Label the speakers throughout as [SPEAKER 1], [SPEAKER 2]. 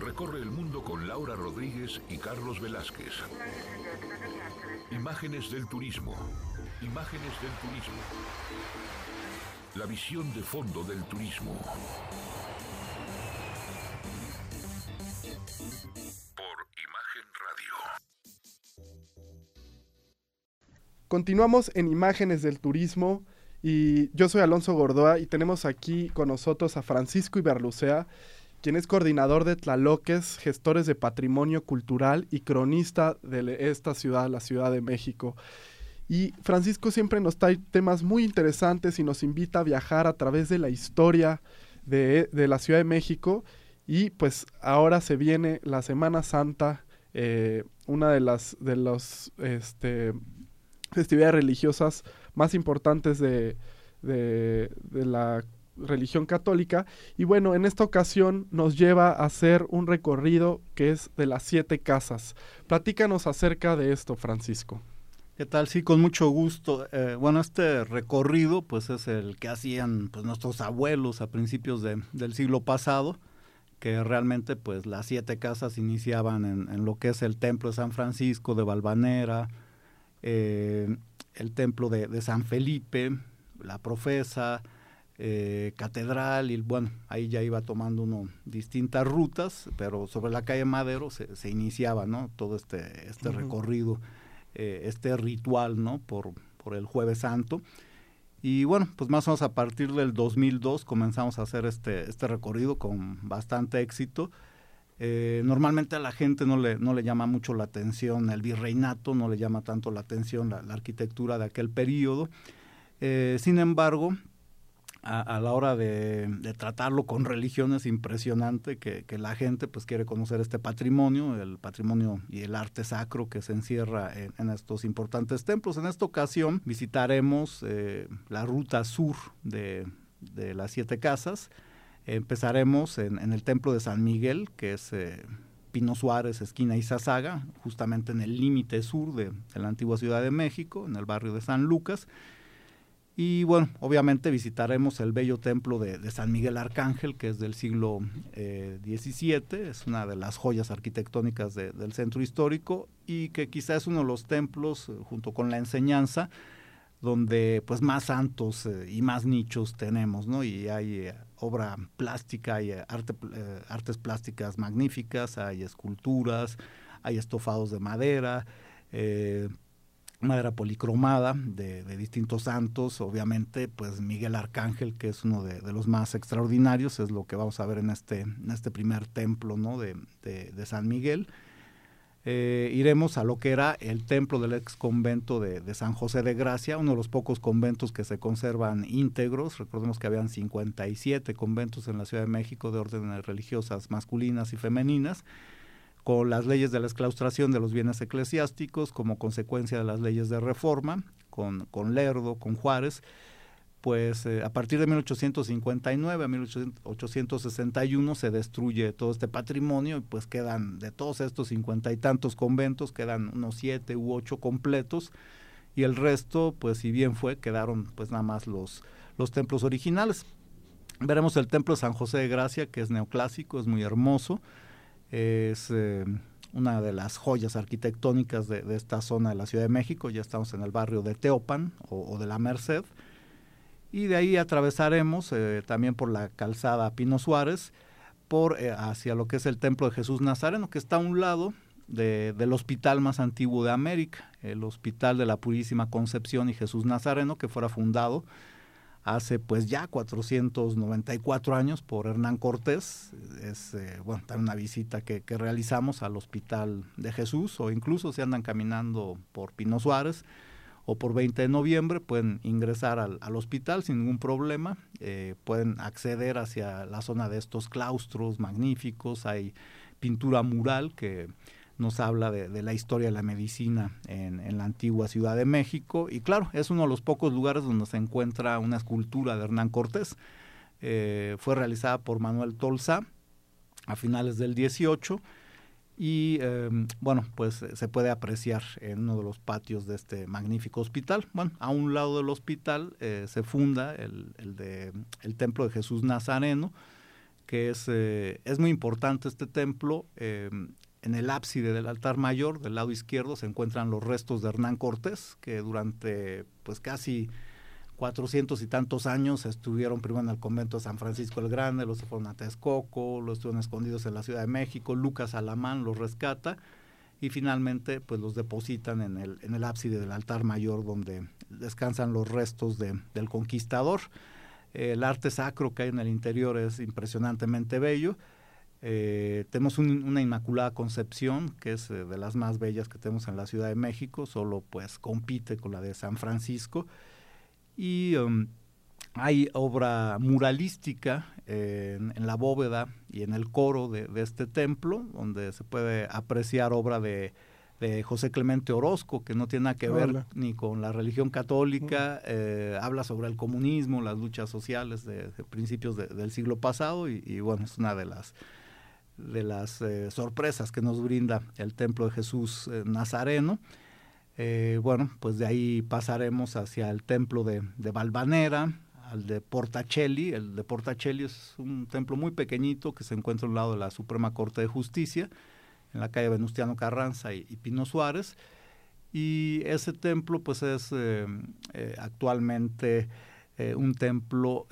[SPEAKER 1] Recorre el mundo con Laura Rodríguez y Carlos Velázquez. Imágenes del turismo. Imágenes del turismo. La visión de fondo del turismo. Por Imagen Radio.
[SPEAKER 2] Continuamos en Imágenes del Turismo y yo soy Alonso Gordoa y tenemos aquí con nosotros a Francisco Iberlucea, quien es coordinador de Tlaloques, gestores de patrimonio cultural y cronista de esta ciudad, la Ciudad de México. Y Francisco siempre nos trae temas muy interesantes y nos invita a viajar a través de la historia de la Ciudad de México. Y pues ahora se viene la Semana Santa, una de las festividades religiosas más importantes de la religión católica, y bueno, en esta ocasión nos lleva a hacer un recorrido que es de las 7 casas. Platícanos acerca de esto, Francisco.
[SPEAKER 3] ¿Qué tal? Sí, con mucho gusto. Bueno, este recorrido pues es el que hacían pues nuestros abuelos a principios del siglo pasado, que realmente pues las 7 casas iniciaban en lo que es el templo de San Francisco de Valvanera, el templo de San Felipe, la Profesa, Catedral, y bueno, ahí ya iba tomando uno distintas rutas, pero sobre la calle Madero se iniciaba, ¿no? Todo este recorrido, este ritual, ¿no? Por el Jueves Santo. Y bueno, pues más o menos a partir del 2002 comenzamos a hacer este recorrido con bastante éxito. Normalmente a la gente no le llama mucho la atención el virreinato, no le llama tanto la atención la arquitectura de aquel periodo. Sin embargo, a la hora de tratarlo con religión es impresionante que la gente pues quiere conocer este patrimonio, el patrimonio y el arte sacro que se encierra en estos importantes templos. En esta ocasión visitaremos la ruta sur de las 7 casas. Empezaremos en el templo de San Miguel, que es Pino Suárez, esquina Izazaga, justamente en el límite sur de la antigua Ciudad de México, en el barrio de San Lucas. Y bueno, obviamente visitaremos el bello templo de San Miguel Arcángel, que es del siglo XVII, es una de las joyas arquitectónicas del centro histórico, y que quizás es uno de los templos, junto con la enseñanza, donde pues más santos y más nichos tenemos, ¿no? Y hay obra plástica, hay artes plásticas magníficas, hay esculturas, hay estofados de madera, madera policromada de distintos santos. Obviamente pues Miguel Arcángel, que es uno de los más extraordinarios, es lo que vamos a ver en este primer templo, ¿no? de San Miguel. Iremos a lo que era el templo del ex convento de San José de Gracia, uno de los pocos conventos que se conservan íntegros. Recordemos que habían 57 conventos en la Ciudad de México de órdenes religiosas masculinas y femeninas, con las leyes de la exclaustración de los bienes eclesiásticos como consecuencia de las leyes de reforma, con Lerdo, con Juárez. Pues a partir de 1859 a 1861 se destruye todo este patrimonio, y pues quedan de todos estos 50 y tantos conventos, quedan unos 7 u 8 completos, y el resto, pues si bien quedaron pues nada más los templos originales. Veremos el templo de San José de Gracia, que es neoclásico, es muy hermoso, es una de las joyas arquitectónicas de esta zona de la Ciudad de México. Ya estamos en el barrio de Teopan o de la Merced. Y de ahí atravesaremos también por la calzada Pino Suárez, hacia lo que es el templo de Jesús Nazareno, que está a un lado del hospital más antiguo de América, el Hospital de la Purísima Concepción y Jesús Nazareno, que fuera fundado hace pues ya 494 años por Hernán Cortés. Es bueno, también una visita que realizamos al Hospital de Jesús, o incluso si andan caminando por Pino Suárez o por 20 de noviembre, pueden ingresar al hospital sin ningún problema. Pueden acceder hacia la zona de estos claustros magníficos. Hay pintura mural que nos habla de la historia de la medicina en la antigua Ciudad de México, y claro, es uno de los pocos lugares donde se encuentra una escultura de Hernán Cortés. Fue realizada por Manuel Tolsá a finales del 18, y bueno, pues se puede apreciar en uno de los patios de este magnífico hospital. Bueno, a un lado del hospital se funda el Templo de Jesús Nazareno, que es muy importante este templo. En el ábside del altar mayor, del lado izquierdo, se encuentran los restos de Hernán Cortés, que durante pues casi 400 y tantos años estuvieron primero en el convento de San Francisco el Grande, los se fueron a Texcoco, los estuvieron escondidos en la Ciudad de México. Lucas Alamán los rescata y finalmente pues los depositan en el ábside del altar mayor, donde descansan los restos del conquistador. El arte sacro que hay en el interior es impresionantemente bello. Tenemos una Inmaculada Concepción, que es de las más bellas que tenemos en la Ciudad de México, solo pues compite con la de San Francisco. Y hay obra muralística en la bóveda y en el coro de este templo, donde se puede apreciar obra de José Clemente Orozco, que no tiene nada que ver ni con la religión católica. Habla sobre el comunismo, las luchas sociales de principios del siglo pasado, y bueno, es una de las sorpresas que nos brinda el templo de Jesús Nazareno. Bueno, pues de ahí pasaremos hacia el templo de Valvanera, al de Portacelli. El de Portacelli es un templo muy pequeñito que se encuentra a un lado de la Suprema Corte de Justicia, en la calle Venustiano Carranza y Pino Suárez. Y ese templo pues es actualmente un templo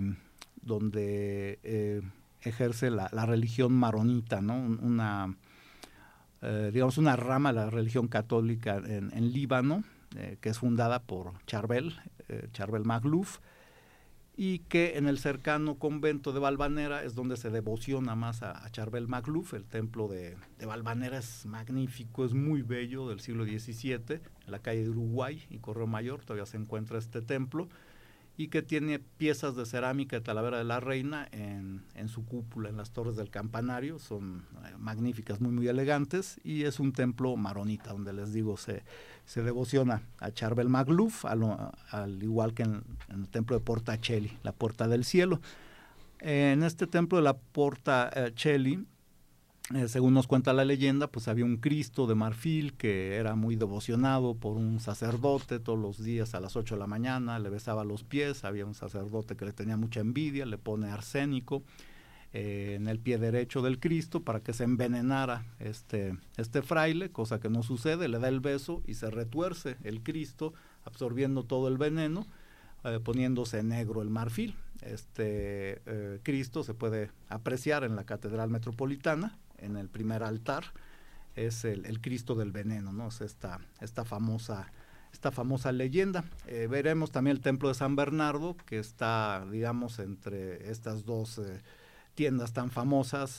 [SPEAKER 3] donde ejerce la religión maronita, ¿no? Digamos una rama de la religión católica en Líbano, que es fundada por Charbel Magluf, y que en el cercano convento de Valvanera es donde se devociona más a Charbel Magluf. El templo de Valvanera es magnífico, es muy bello, del siglo XVII, en la calle de Uruguay y Correo Mayor todavía se encuentra este templo, y que tiene piezas de cerámica de Talavera de la Reina en su cúpula, en las torres del campanario. Son magníficas, muy elegantes, y es un templo maronita, donde les digo, se devociona a Charbel Magluf, al igual que en el templo de Portacelli, la Puerta del Cielo. En este templo de la Portacelli, según nos cuenta la leyenda, pues había un Cristo de marfil que era muy devocionado por un sacerdote. Todos los días a las 8 de la mañana le besaba los pies. Había un sacerdote que le tenía mucha envidia, le pone arsénico en el pie derecho del Cristo para que se envenenara este fraile, cosa que no sucede. Le da el beso y se retuerce el Cristo, absorbiendo todo el veneno, poniéndose negro el marfil. Cristo se puede apreciar en la Catedral Metropolitana, en el primer altar. Es el Cristo del veneno, ¿no? Es esta famosa leyenda. Veremos también el templo de San Bernardo, que está, digamos, entre estas dos tiendas tan famosas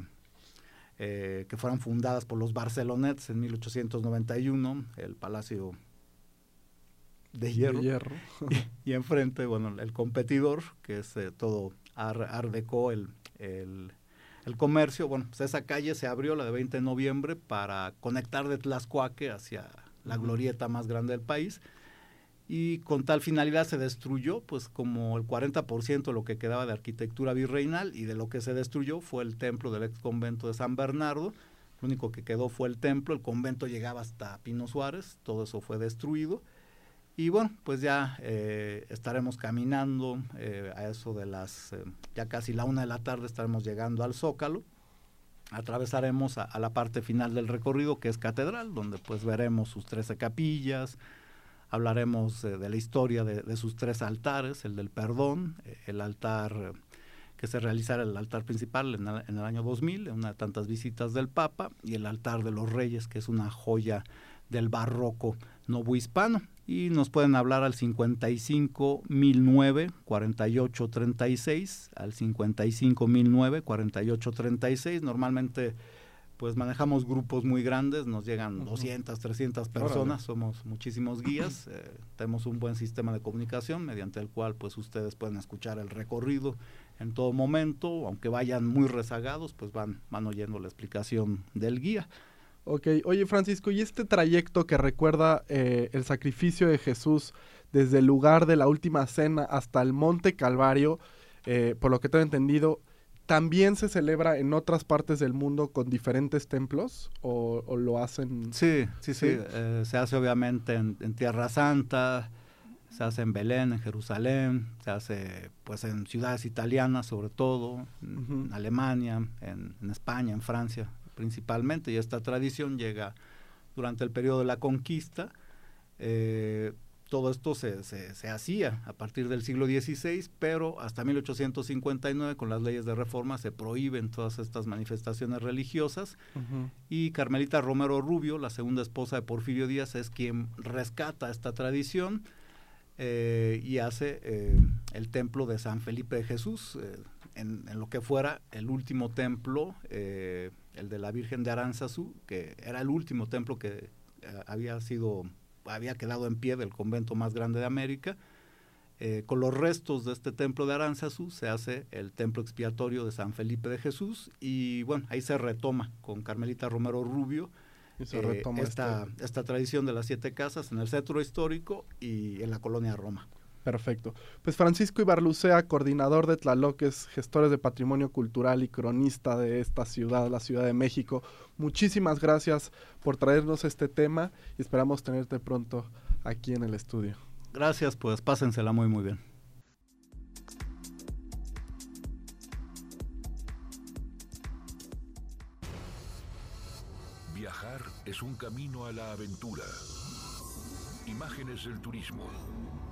[SPEAKER 3] que fueron fundadas por los barcelonets en 1891, el Palacio de Hierro. Y enfrente, bueno, el competidor, que es todo Art Deco, el comercio. Bueno, pues esa calle se abrió, la de 20 de noviembre, para conectar de Tlaxcuaque hacia la glorieta más grande del país, y con tal finalidad se destruyó pues como el 40% de lo que quedaba de arquitectura virreinal, y de lo que se destruyó fue el templo del ex convento de San Bernardo. Lo único que quedó fue el templo. El convento llegaba hasta Pino Suárez, todo eso fue destruido. Y bueno, pues ya estaremos caminando a eso de ya casi la 1 de la tarde estaremos llegando al Zócalo. Atravesaremos a la parte final del recorrido, que es Catedral, donde pues veremos sus 13 capillas, hablaremos de la historia de sus 3 altares, el del perdón, el altar que se realizara, el altar principal en el año 2000, en una de tantas visitas del Papa, y el altar de los Reyes, que es una joya del barroco novohispano. Y nos pueden hablar al 55.009-4836, al 55.009-4836. Normalmente pues manejamos grupos muy grandes, nos llegan 200, 300 personas, somos muchísimos guías, tenemos un buen sistema de comunicación mediante el cual pues ustedes pueden escuchar el recorrido en todo momento. Aunque vayan muy rezagados, pues van oyendo la explicación del guía.
[SPEAKER 2] Ok, oye Francisco, ¿y este trayecto que recuerda el sacrificio de Jesús desde el lugar de la última cena hasta el Monte Calvario, por lo que tengo entendido, también se celebra en otras partes del mundo con diferentes templos o lo hacen?
[SPEAKER 3] Sí. Se hace obviamente en Tierra Santa, Se hace en Belén, en Jerusalén, se hace pues en ciudades italianas sobre todo, en Alemania, en España, en Francia principalmente, y esta tradición llega durante el periodo de la conquista. Todo esto se hacía a partir del siglo XVI, pero hasta 1859 con las leyes de reforma se prohíben todas estas manifestaciones religiosas, y Carmelita Romero Rubio, la segunda esposa de Porfirio Díaz, es quien rescata esta tradición y hace el templo de San Felipe de Jesús, en lo que fuera el último templo, el de la Virgen de Aránzazu, que era el último templo que había quedado en pie del convento más grande de América. Con los restos de este templo de Aránzazu se hace el templo expiatorio de San Felipe de Jesús, y bueno, ahí se retoma con Carmelita Romero Rubio esta tradición de las 7 casas en el centro histórico y en la colonia Roma.
[SPEAKER 2] Perfecto. Pues Francisco Ibarlucea, coordinador de Tlaloques, gestores de patrimonio cultural y cronista de esta ciudad, la Ciudad de México, muchísimas gracias por traernos este tema y esperamos tenerte pronto aquí en el estudio.
[SPEAKER 3] Gracias, pues pásensela muy muy bien.
[SPEAKER 1] Viajar es un camino a la aventura. Imágenes del turismo.